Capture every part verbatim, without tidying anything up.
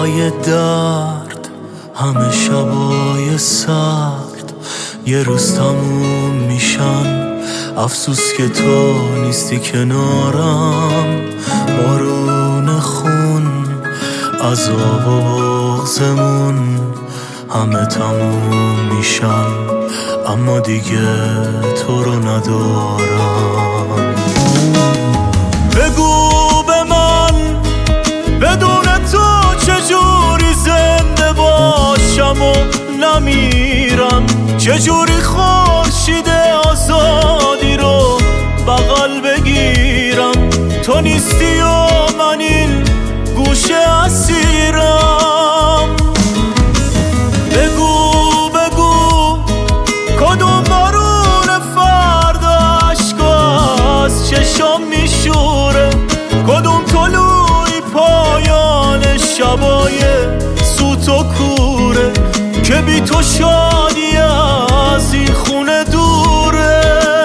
شبای درد، همه شبای سرد یه روز تموم میشن. افسوس که تو نیستی کنارم. بارون خون، عذاب و بغضمون همه تموم میشن، اما دیگه تو رو ندارم. بگو به من بدون تو چجوری زنده باشم و نمیرم، چجوری خورشید آزادی رو بغل بگیرم. تو نیستی و من این گوشه اسیرم. بگو بگو کدوم بارون فردا عشق از چشم میشوره، کدوم طلوعی پایان شبای سوت و کوره که بی تو شادی از این خونه دوره.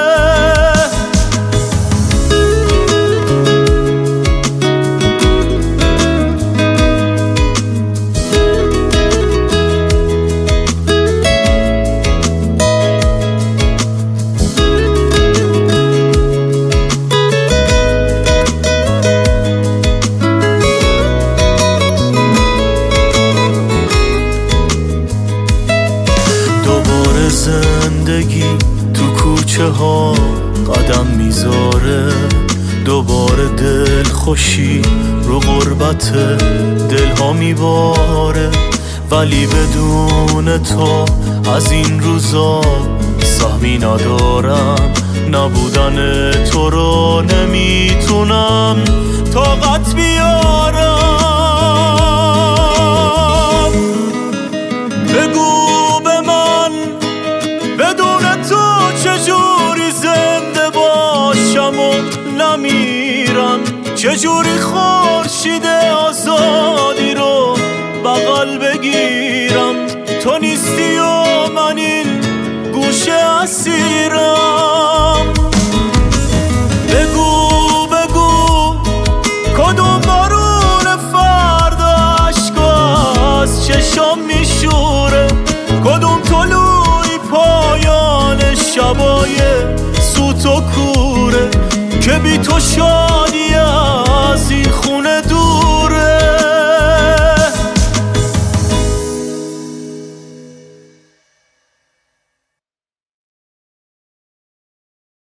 زندگی تو کوچه ها قدم میذاره، دوباره دل خوشی رو غربت دل ها میباره. ولی بدون تو از این روزا سهمی ندارم، نبودن تو رو نمیتونم طاقت بیارم. بگو چجوری زنده باشم و نمیرم، چجوری خورشید آزادی رو بغل بگیرم. تو نیستی و من این گوشه اسیرم. بگو بگو کدوم بارون فردا عشق از چشم میشوره، کدوم طلوعی پایان شبای سوت و کوره که بی تو شاد